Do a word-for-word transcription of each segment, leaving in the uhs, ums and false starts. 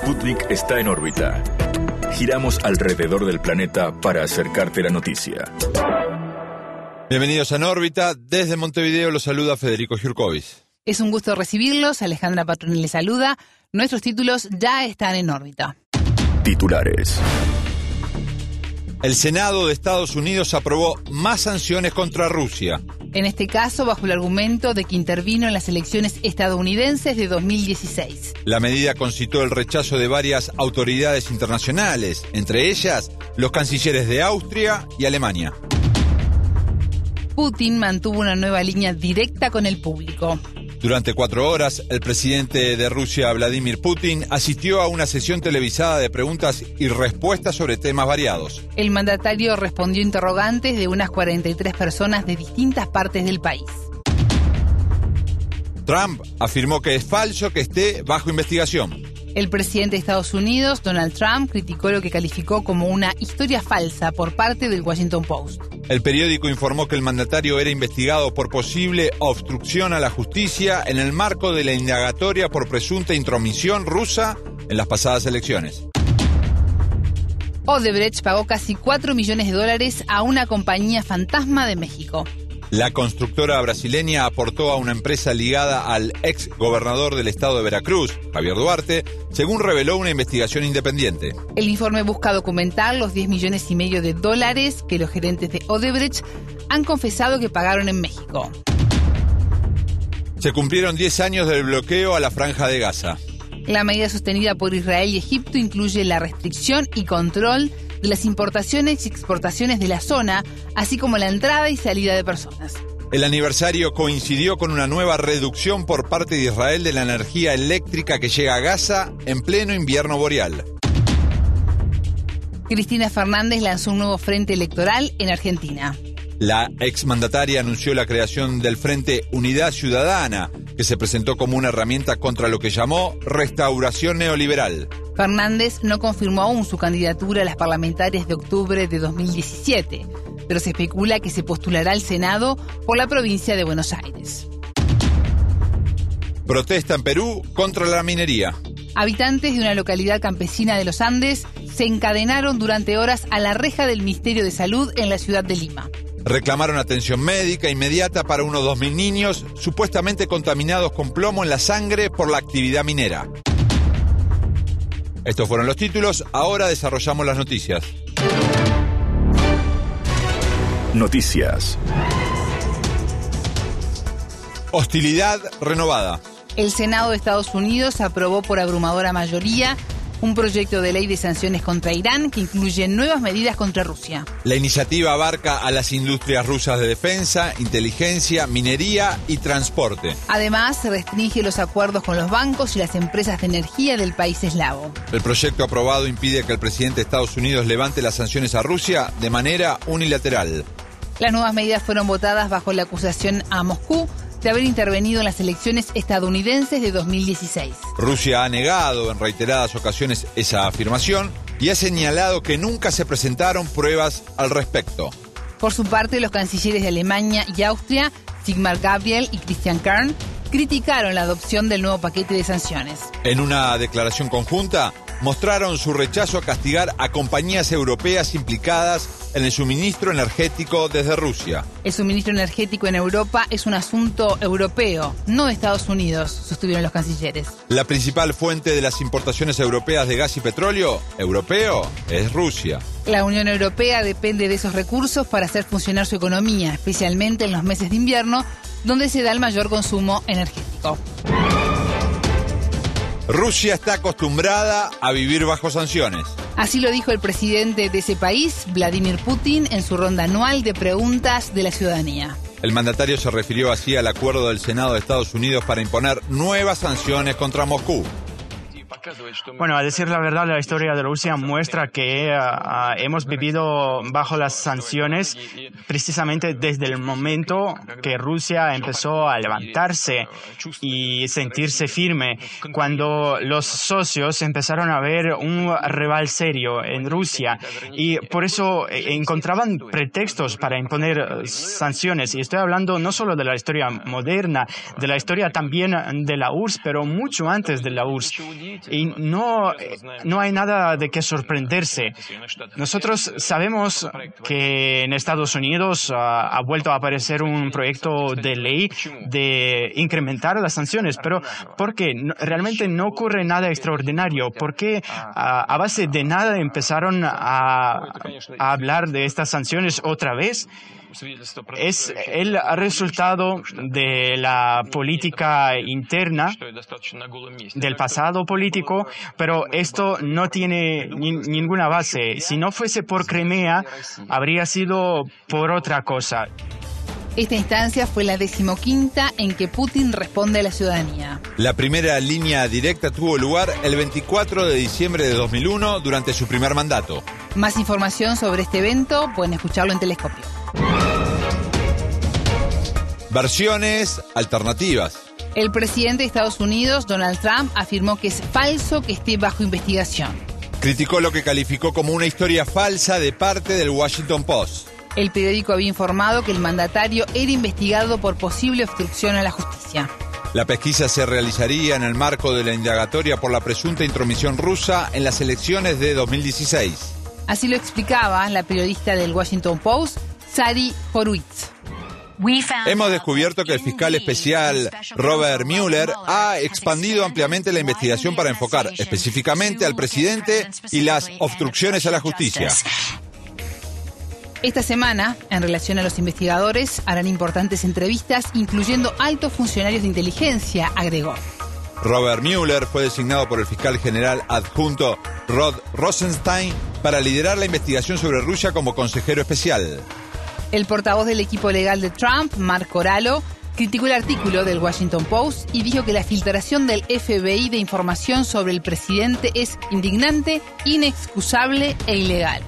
Sputnik está en órbita. Giramos alrededor del planeta para acercarte la noticia. Bienvenidos a En órbita. Desde Montevideo los saluda Federico Jurkovic. Es un gusto recibirlos. Alejandra Patroni les saluda. Nuestros títulos ya están en órbita. Titulares. El Senado de Estados Unidos aprobó más sanciones contra Rusia. En este caso, bajo el argumento de que intervino en las elecciones estadounidenses de dos mil dieciséis. La medida concitó el rechazo de varias autoridades internacionales, entre ellas los cancilleres de Austria y Alemania. Putin mantuvo una nueva línea directa con el público. Durante cuatro horas, el presidente de Rusia, Vladimir Putin, asistió a una sesión televisada de preguntas y respuestas sobre temas variados. El mandatario respondió interrogantes de unas cuarenta y tres personas de distintas partes del país. Trump afirmó que es falso que esté bajo investigación. El presidente de Estados Unidos, Donald Trump, criticó lo que calificó como una historia falsa por parte del Washington Post. El periódico informó que el mandatario era investigado por posible obstrucción a la justicia en el marco de la indagatoria por presunta intromisión rusa en las pasadas elecciones. Odebrecht pagó casi cuatro millones de dólares a una compañía fantasma de México. La constructora brasileña aportó a una empresa ligada al ex gobernador del estado de Veracruz, Javier Duarte, según reveló una investigación independiente. El informe busca documentar los diez millones y medio de dólares que los gerentes de Odebrecht han confesado que pagaron en México. Se cumplieron diez años del bloqueo a la Franja de Gaza. La medida sostenida por Israel y Egipto incluye la restricción y control de las importaciones y exportaciones de la zona, así como la entrada y salida de personas. El aniversario coincidió con una nueva reducción por parte de Israel de la energía eléctrica que llega a Gaza en pleno invierno boreal. Cristina Fernández lanzó un nuevo frente electoral en Argentina. La exmandataria anunció la creación del Frente Unidad Ciudadana, que se presentó como una herramienta contra lo que llamó restauración neoliberal. Fernández no confirmó aún su candidatura a las parlamentarias de octubre de dos mil diecisiete, pero se especula que se postulará al Senado por la provincia de Buenos Aires. Protesta en Perú contra la minería. Habitantes de una localidad campesina de los Andes se encadenaron durante horas a la reja del Ministerio de Salud en la ciudad de Lima. Reclamaron atención médica inmediata para unos dos mil niños supuestamente contaminados con plomo en la sangre por la actividad minera. Estos fueron los títulos, ahora desarrollamos las noticias. Noticias. Hostilidad renovada. El Senado de Estados Unidos aprobó por abrumadora mayoría un proyecto de ley de sanciones contra Irán que incluye nuevas medidas contra Rusia. La iniciativa abarca a las industrias rusas de defensa, inteligencia, minería y transporte. Además, se restringe los acuerdos con los bancos y las empresas de energía del país eslavo. El proyecto aprobado impide que el presidente de Estados Unidos levante las sanciones a Rusia de manera unilateral. Las nuevas medidas fueron votadas bajo la acusación a Moscú de haber intervenido en las elecciones estadounidenses de dos mil dieciséis. Rusia ha negado en reiteradas ocasiones esa afirmación y ha señalado que nunca se presentaron pruebas al respecto. Por su parte, los cancilleres de Alemania y Austria, Sigmar Gabriel y Christian Kern, criticaron la adopción del nuevo paquete de sanciones. En una declaración conjunta, mostraron su rechazo a castigar a compañías europeas implicadas en el suministro energético desde Rusia. El suministro energético en Europa es un asunto europeo, no de Estados Unidos, sostuvieron los cancilleres. La principal fuente de las importaciones europeas de gas y petróleo europeo es Rusia. La Unión Europea depende de esos recursos para hacer funcionar su economía, especialmente en los meses de invierno, donde se da el mayor consumo energético. Rusia está acostumbrada a vivir bajo sanciones. Así lo dijo el presidente de ese país, Vladimir Putin, en su ronda anual de preguntas de la ciudadanía. El mandatario se refirió así al acuerdo del Senado de Estados Unidos para imponer nuevas sanciones contra Moscú. Bueno, a decir la verdad, la historia de Rusia muestra que uh, hemos vivido bajo las sanciones precisamente desde el momento que Rusia empezó a levantarse y sentirse firme, cuando los socios empezaron a ver un rival serio en Rusia y por eso encontraban pretextos para imponer sanciones. Y estoy hablando no solo de la historia moderna, de la historia también de la U R S S, pero mucho antes de la U R S S. y no, no hay nada de qué sorprenderse. Nosotros sabemos que en Estados Unidos uh, ha vuelto a aparecer un proyecto de ley de incrementar las sanciones, pero ¿por qué? No, realmente no ocurre nada extraordinario. ¿Por qué uh, a base de nada empezaron a, a hablar de estas sanciones otra vez? Es el resultado de la política interna, del pasado político, pero esto no tiene ni, ninguna base. Si no fuese por Crimea, habría sido por otra cosa. Esta instancia fue la decimoquinta en que Putin responde a la ciudadanía. La primera línea directa tuvo lugar el veinticuatro de diciembre de dos mil uno durante su primer mandato. Más información sobre este evento pueden escucharlo en Telescopio. Versiones alternativas. El presidente de Estados Unidos, Donald Trump, afirmó que es falso que esté bajo investigación. Criticó lo que calificó como una historia falsa de parte del Washington Post. El periódico había informado que el mandatario era investigado por posible obstrucción a la justicia. La pesquisa se realizaría en el marco de la indagatoria por la presunta intromisión rusa en las elecciones de dos mil dieciséis. Así lo explicaba la periodista del Washington Post, Sari Horowitz. Hemos descubierto que el fiscal especial Robert Mueller ha expandido ampliamente la investigación para enfocar específicamente al presidente y las obstrucciones a la justicia. Esta semana, en relación a los investigadores, harán importantes entrevistas, incluyendo altos funcionarios de inteligencia, agregó. Robert Mueller fue designado por el fiscal general adjunto Rod Rosenstein para liderar la investigación sobre Rusia como consejero especial. El portavoz del equipo legal de Trump, Mark Corallo, criticó el artículo del Washington Post y dijo que la filtración del F B I de información sobre el presidente es indignante, inexcusable e ilegal.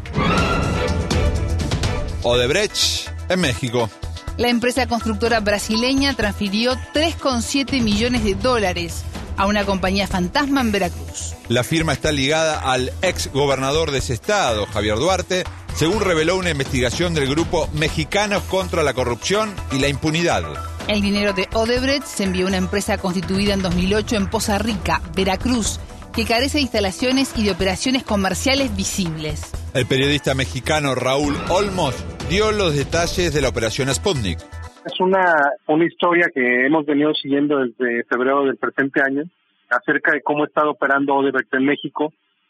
Odebrecht, en México. La empresa constructora brasileña transfirió tres coma siete millones de dólares a una compañía fantasma en Veracruz. La firma está ligada al ex gobernador de ese estado, Javier Duarte, según reveló una investigación del grupo Mexicanos contra la Corrupción y la Impunidad. El dinero de Odebrecht se envió a una empresa constituida en dos mil ocho en Poza Rica, Veracruz, que carece de instalaciones y de operaciones comerciales visibles. El periodista mexicano Raúl Olmos dio los detalles de la operación Sputnik. Es una, una historia que hemos venido siguiendo desde febrero del presente año acerca de cómo ha estado operando Odebrecht en México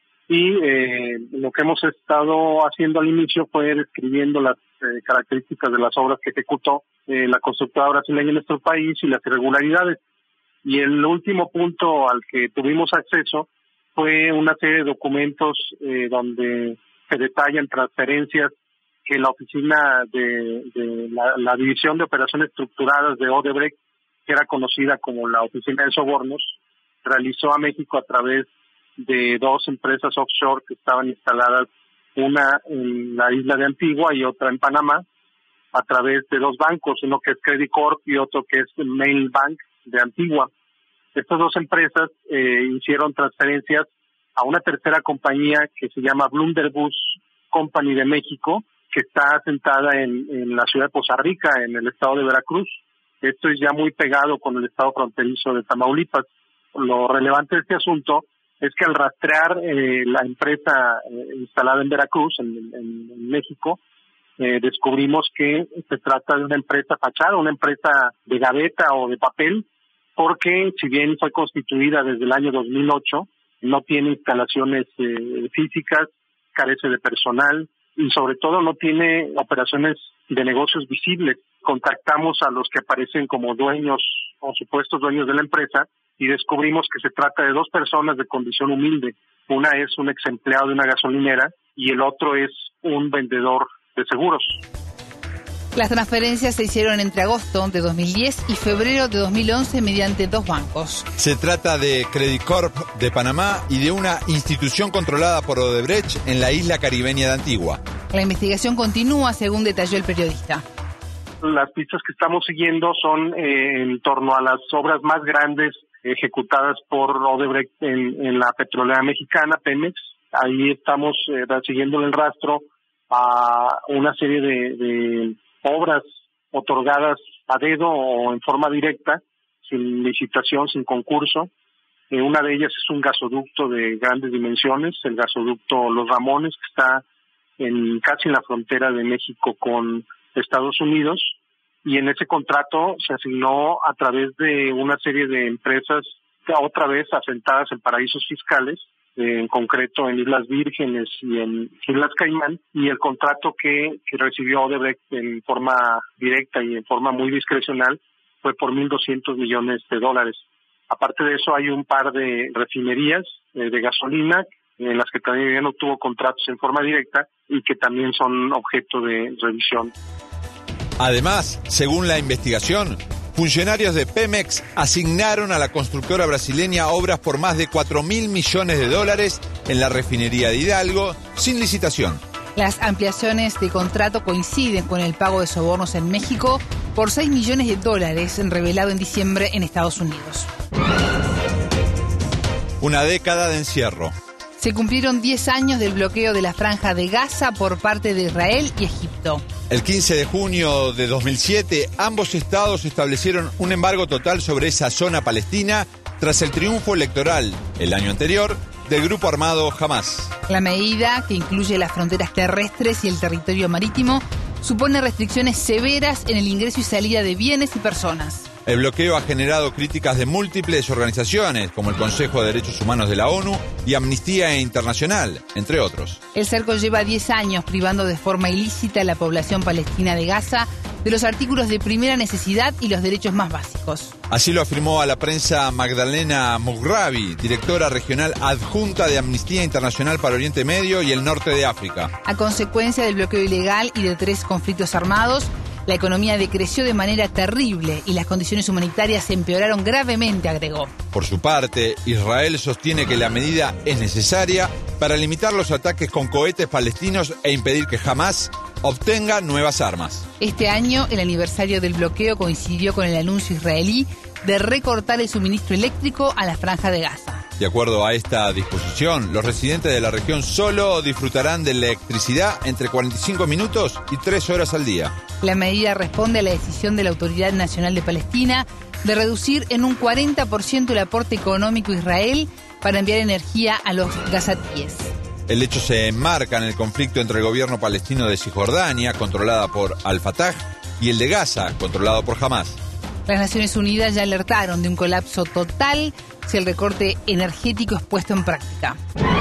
y eh, lo que hemos estado haciendo al inicio fue describiendo las eh, características de las obras que ejecutó eh, la constructora brasileña en nuestro país y las irregularidades. Y el último punto al que tuvimos acceso fue una serie de documentos eh, donde se detallan transferencias que la oficina de, de la, la División de Operaciones Estructuradas de Odebrecht, que era conocida como la Oficina de Sobornos, realizó a México a través de dos empresas offshore que estaban instaladas, una en la isla de Antigua y otra en Panamá, a través de dos bancos, uno que es Credit Corp y otro que es Main Bank de Antigua. Estas dos empresas eh, hicieron transferencias a una tercera compañía que se llama Blunderbus Company de México, que está asentada en, en la ciudad de Poza Rica, en el estado de Veracruz. Esto es ya muy pegado con el estado fronterizo de Tamaulipas. Lo relevante de este asunto es que al rastrear eh, la empresa eh, instalada en Veracruz, en, en, en México, eh, descubrimos que se trata de una empresa fachada, una empresa de gaveta o de papel, porque si bien fue constituida desde el año dos mil ocho, no tiene instalaciones eh, físicas, carece de personal y sobre todo no tiene operaciones de negocios visibles. Contactamos a los que aparecen como dueños o supuestos dueños de la empresa y descubrimos que se trata de dos personas de condición humilde. Una es un ex empleado de una gasolinera y el otro es un vendedor de seguros. Las transferencias se hicieron entre agosto de dos mil diez y febrero de dos mil once mediante dos bancos. Se trata de Credit Corp de Panamá y de una institución controlada por Odebrecht en la isla caribeña de Antigua. La investigación continúa, según detalló el periodista. Las pistas que estamos siguiendo son eh, en torno a las obras más grandes ejecutadas por Odebrecht en, en la petrolera mexicana, Pemex. Ahí estamos eh, siguiendo el rastro a una serie de, de obras otorgadas a dedo o en forma directa, sin licitación, sin concurso, Eh, una de ellas es un gasoducto de grandes dimensiones, el gasoducto Los Ramones, que está en casi en la frontera de México con Estados Unidos, y en ese contrato se asignó a través de una serie de empresas, otra vez asentadas en paraísos fiscales, eh, en concreto en Islas Vírgenes y en Islas Caimán, y el contrato que, que recibió Odebrecht en forma directa y en forma muy discrecional fue por mil doscientos millones de dólares. Aparte de eso, hay un par de refinerías eh, de gasolina en las que también no tuvo contratos en forma directa y que también son objeto de revisión. Además, según la investigación, funcionarios de Pemex asignaron a la constructora brasileña obras por más de cuatro mil millones de dólares en la refinería de Hidalgo, sin licitación. Las ampliaciones de contrato coinciden con el pago de sobornos en México por seis millones de dólares, revelado en diciembre en Estados Unidos. Una década de encierro. Se cumplieron diez años del bloqueo de la Franja de Gaza por parte de Israel y Egipto. El quince de junio de dos mil siete, ambos estados establecieron un embargo total sobre esa zona palestina tras el triunfo electoral, el año anterior, del grupo armado Hamás. La medida, que incluye las fronteras terrestres y el territorio marítimo, supone restricciones severas en el ingreso y salida de bienes y personas. El bloqueo ha generado críticas de múltiples organizaciones, como el Consejo de Derechos Humanos de la ONU y Amnistía Internacional, entre otros. El cerco lleva diez años privando de forma ilícita a la población palestina de Gaza de los artículos de primera necesidad y los derechos más básicos. Así lo afirmó a la prensa Magdalena Mughrabi, directora regional adjunta de Amnistía Internacional para Oriente Medio y el Norte de África. A consecuencia del bloqueo ilegal y de tres conflictos armados, la economía decreció de manera terrible y las condiciones humanitarias se empeoraron gravemente, agregó. Por su parte, Israel sostiene que la medida es necesaria para limitar los ataques con cohetes palestinos e impedir que Hamás obtenga nuevas armas. Este año, el aniversario del bloqueo coincidió con el anuncio israelí de recortar el suministro eléctrico a la Franja de Gaza. De acuerdo a esta disposición, los residentes de la región solo disfrutarán de electricidad entre cuarenta y cinco minutos y tres horas al día. La medida responde a la decisión de la Autoridad Nacional de Palestina de reducir en un cuarenta por ciento el aporte económico a Israel para enviar energía a los gazatíes. El hecho se enmarca en el conflicto entre el gobierno palestino de Cisjordania, controlada por Al-Fatah, y el de Gaza, controlado por Hamás. Las Naciones Unidas ya alertaron de un colapso total si el recorte energético es puesto en práctica.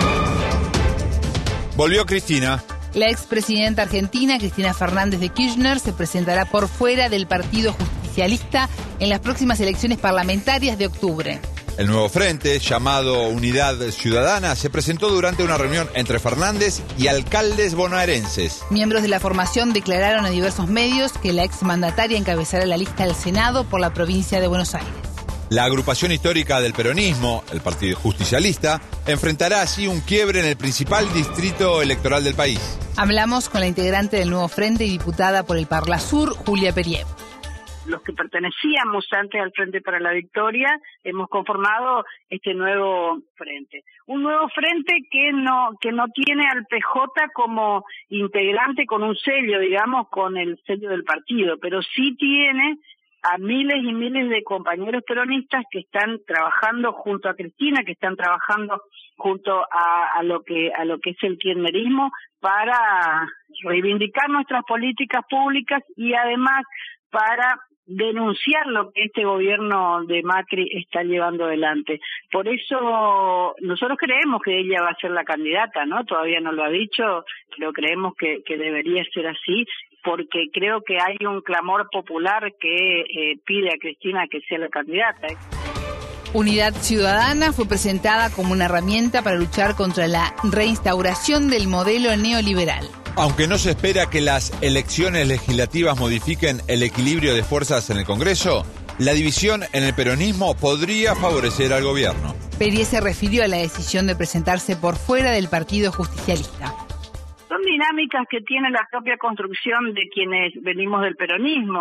Volvió Cristina. La expresidenta argentina, Cristina Fernández de Kirchner, se presentará por fuera del Partido Justicialista en las próximas elecciones parlamentarias de octubre. El nuevo frente, llamado Unidad Ciudadana, se presentó durante una reunión entre Fernández y alcaldes bonaerenses. Miembros de la formación declararon a diversos medios que la exmandataria encabezará la lista del Senado por la provincia de Buenos Aires. La agrupación histórica del peronismo, el Partido Justicialista, enfrentará así un quiebre en el principal distrito electoral del país. Hablamos con la integrante del nuevo frente y diputada por el Parla Sur, Julia Periev. Los que pertenecíamos antes al Frente para la Victoria hemos conformado este nuevo frente. Un nuevo frente que no que no tiene al P J como integrante con un sello, digamos, con el sello del partido, pero sí tiene a miles y miles de compañeros peronistas que están trabajando junto a Cristina, que están trabajando junto a, a lo que a lo que es el kirchnerismo para reivindicar nuestras políticas públicas y además para denunciar lo que este gobierno de Macri está llevando adelante. Por eso nosotros creemos que ella va a ser la candidata, ¿no? Todavía no lo ha dicho, pero creemos que, que debería ser así, porque creo que hay un clamor popular que eh, pide a Cristina que sea la candidata. Unidad Ciudadana fue presentada como una herramienta para luchar contra la reinstauración del modelo neoliberal. Aunque no se espera que las elecciones legislativas modifiquen el equilibrio de fuerzas en el Congreso, la división en el peronismo podría favorecer al gobierno. Periev se refirió a la decisión de presentarse por fuera del Partido Justicialista. Son dinámicas que tiene la propia construcción de quienes venimos del peronismo.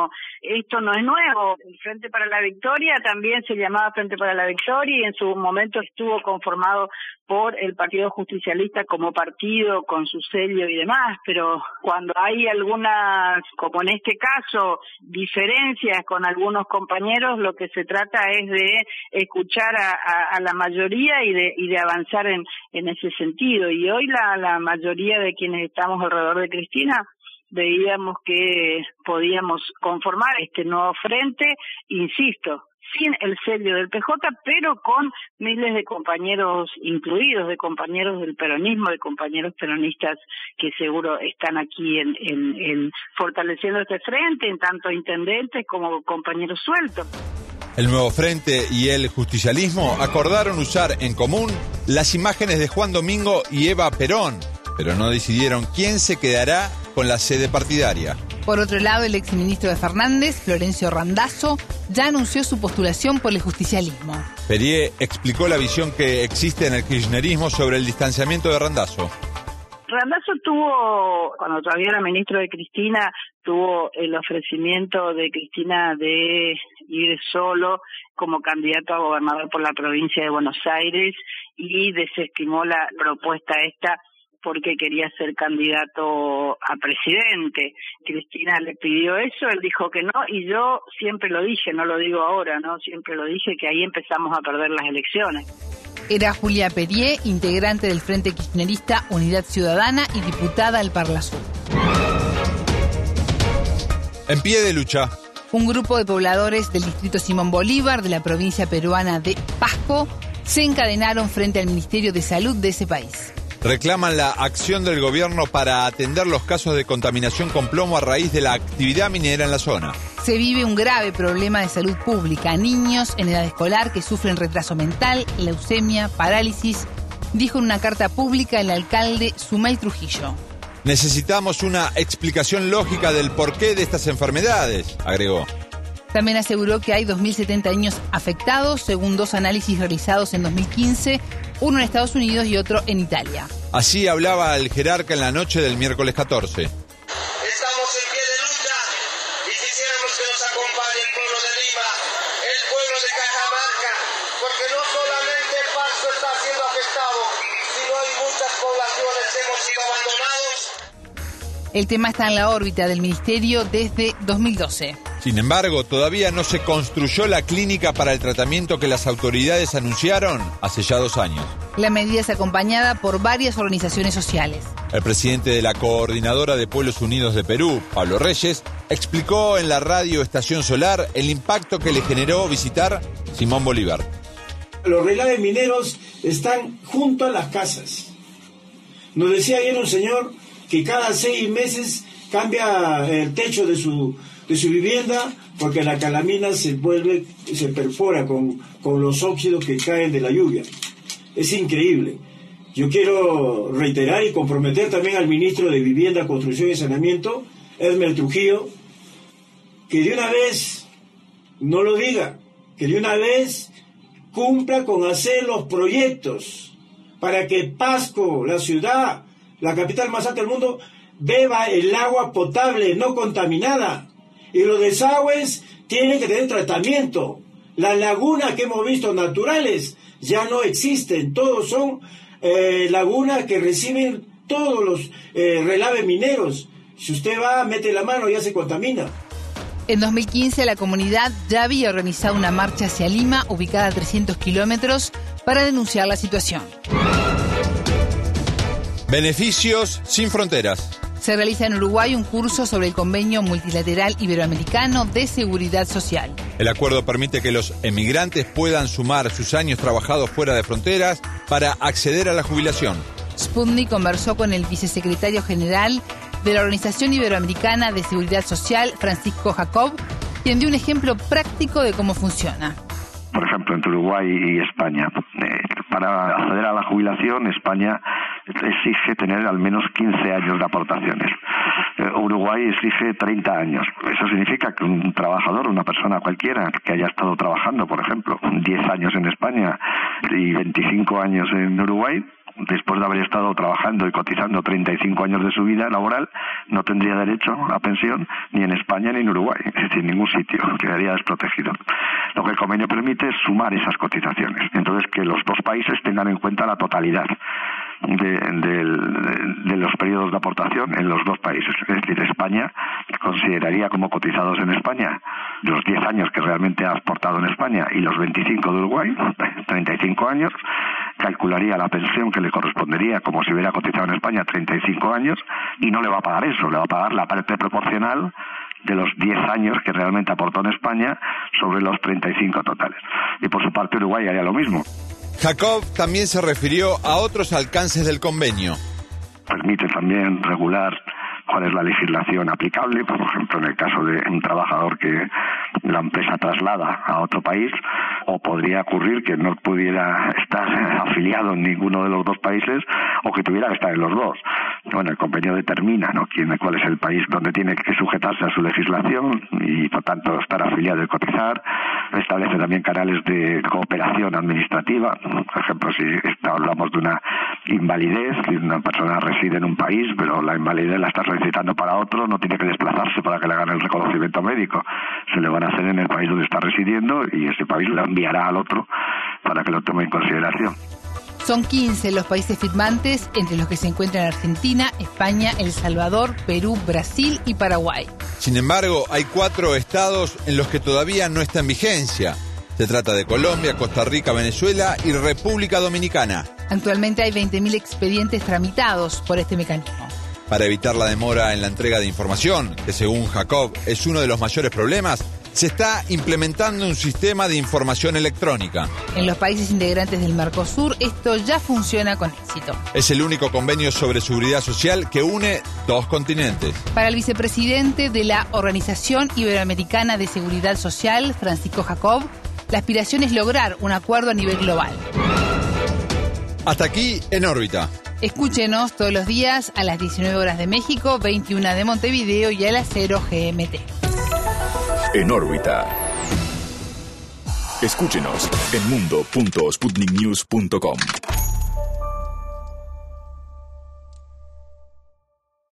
esto no es nuevo. El Frente para la Victoria también se llamaba Frente para la Victoria y en su momento estuvo conformado por el Partido Justicialista como partido, con su sello y demás, pero cuando hay algunas, como en este caso, diferencias con algunos compañeros, lo que se trata es de escuchar a, a, a la mayoría y de, y de avanzar en, en ese sentido. Y hoy la, la mayoría de quienes estamos alrededor de Cristina veíamos que podíamos conformar este nuevo frente, insisto, sin el sello del P J, pero con miles de compañeros incluidos, de compañeros del peronismo, de compañeros peronistas que seguro están aquí en, en, en fortaleciendo este frente, en tanto intendentes como compañeros sueltos. El Nuevo Frente y el justicialismo acordaron usar en común las imágenes de Juan Domingo y Eva Perón, pero no decidieron quién se quedará con la sede partidaria. Por otro lado, el exministro de Fernández, Florencio Randazzo, ya anunció su postulación por el justicialismo. Perier explicó la visión que existe en el kirchnerismo sobre el distanciamiento de Randazzo. Randazzo tuvo, cuando todavía era ministro de Cristina, tuvo el ofrecimiento de Cristina de ir solo como candidato a gobernador por la provincia de Buenos Aires y desestimó la propuesta esta porque quería ser candidato a presidente. Cristina le pidió eso, él dijo que no, y yo siempre lo dije, no lo digo ahora, no, siempre lo dije, que ahí empezamos a perder las elecciones. Era Julia Perier, integrante del Frente Kirchnerista Unidad Ciudadana y diputada al Parlasur. En pie de lucha. Un grupo de pobladores del distrito Simón Bolívar de la provincia peruana de Pasco se encadenaron frente al Ministerio de Salud de ese país. Reclaman la acción del gobierno para atender los casos de contaminación con plomo a raíz de la actividad minera en la zona. Se vive un grave problema de salud pública. Niños en edad escolar que sufren retraso mental, leucemia, parálisis, dijo en una carta pública el alcalde Sumay Trujillo. Necesitamos una explicación lógica del porqué de estas enfermedades, agregó. También aseguró que hay dos mil setenta niños afectados, según dos análisis realizados en dos mil quince, uno en Estados Unidos y otro en Italia. Así hablaba el jerarca en la noche del miércoles catorce. Estamos en pie de lucha y quisiéramos que nos acompañe el pueblo de Lima, el pueblo de Cajamarca, porque no solamente Pasto está siendo afectado, sino hay muchas poblaciones que hemos sido abandonados. El tema está en la órbita del ministerio desde dos mil doce. Sin embargo, todavía no se construyó la clínica para el tratamiento que las autoridades anunciaron hace ya dos años. La medida es acompañada por varias organizaciones sociales. El presidente de la Coordinadora de Pueblos Unidos de Perú, Pablo Reyes, explicó en la radio Estación Solar el impacto que le generó visitar Simón Bolívar. Los relaves mineros están junto a las casas. Nos decía ayer un señor que cada seis meses cambia el techo de su, de su vivienda porque la calamina se vuelve, se perfora con, con los óxidos que caen de la lluvia. Es increíble. Yo quiero reiterar y comprometer también al ministro de Vivienda, Construcción y Saneamiento, Edmer Trujillo, que de una vez, no lo diga, que de una vez cumpla con hacer los proyectos para que Pasco, la ciudad, la capital más alta del mundo, beba el agua potable, no contaminada. Y los desagües tienen que tener tratamiento. Las lagunas que hemos visto naturales ya no existen. Todos son eh, lagunas que reciben todos los eh, relaves mineros. Si usted va, mete la mano, ya se contamina. En dos mil quince la comunidad ya había organizado una marcha hacia Lima, ubicada a trescientos kilómetros, para denunciar la situación. Beneficios sin fronteras. Se realiza en Uruguay un curso sobre el Convenio Multilateral Iberoamericano de Seguridad Social. El acuerdo permite que los emigrantes puedan sumar sus años trabajados fuera de fronteras para acceder a la jubilación. Sputnik conversó con el vicesecretario general de la Organización Iberoamericana de Seguridad Social, Francisco Jacob, quien dio un ejemplo práctico de cómo funciona. Por ejemplo, entre Uruguay y España. Eh, para acceder a la jubilación, España exige tener al menos quince años de aportaciones. Eh, Uruguay exige treinta años. Eso significa que un trabajador, una persona cualquiera que haya estado trabajando, por ejemplo, diez años en España y veinticinco años en Uruguay, después de haber estado trabajando y cotizando treinta y cinco años de su vida laboral, no tendría derecho a pensión ni en España ni en Uruguay, es decir, en ningún sitio, quedaría desprotegido. Lo que el convenio permite es sumar esas cotizaciones, entonces que los dos países tengan en cuenta la totalidad de, de, de los periodos de aportación en los dos países. Es decir, España consideraría como cotizados en España los diez años que realmente ha aportado en España y los veinticinco de Uruguay, treinta y cinco años, calcularía la pensión que le correspondería como si hubiera cotizado en España treinta y cinco años y no le va a pagar eso, le va a pagar la parte proporcional de los diez años que realmente aportó en España sobre los treinta y cinco totales. Y por su parte Uruguay haría lo mismo. Jacob también se refirió a otros alcances del convenio. Permite también regular cuál es la legislación aplicable, por ejemplo, en el caso de un trabajador que la empresa traslada a otro país, o podría ocurrir que no pudiera estar afiliado en ninguno de los dos países o que tuviera que estar en los dos. Bueno, el convenio determina, ¿no?, quién, cuál es el país donde tiene que sujetarse a su legislación y, por tanto, estar afiliado y cotizar. Establece también canales de cooperación administrativa. Por ejemplo, si hablamos de una invalidez, si una persona reside en un país, pero la invalidez la está solicitando para otro, no tiene que desplazarse para que le hagan el reconocimiento médico. Se le van a hacer en el país donde está residiendo y ese país lo enviará al otro para que lo tome en consideración. Son quince los países firmantes, entre los que se encuentran Argentina, España, El Salvador, Perú, Brasil y Paraguay. Sin embargo, hay cuatro estados en los que todavía no está en vigencia. Se trata de Colombia, Costa Rica, Venezuela y República Dominicana. Actualmente hay veinte mil expedientes tramitados por este mecanismo. Para evitar la demora en la entrega de información, que según Jacob es uno de los mayores problemas, se está implementando un sistema de información electrónica. En los países integrantes del Mercosur, esto ya funciona con éxito. Es el único convenio sobre seguridad social que une dos continentes. Para el vicepresidente de la Organización Iberoamericana de Seguridad Social, Francisco Jacob, la aspiración es lograr un acuerdo a nivel global. Hasta aquí En órbita. Escúchenos todos los días a las diecinueve horas de México, veintiuna de Montevideo y a las cero G M T. En órbita. Escúchenos en mundo punto sputnik news punto com.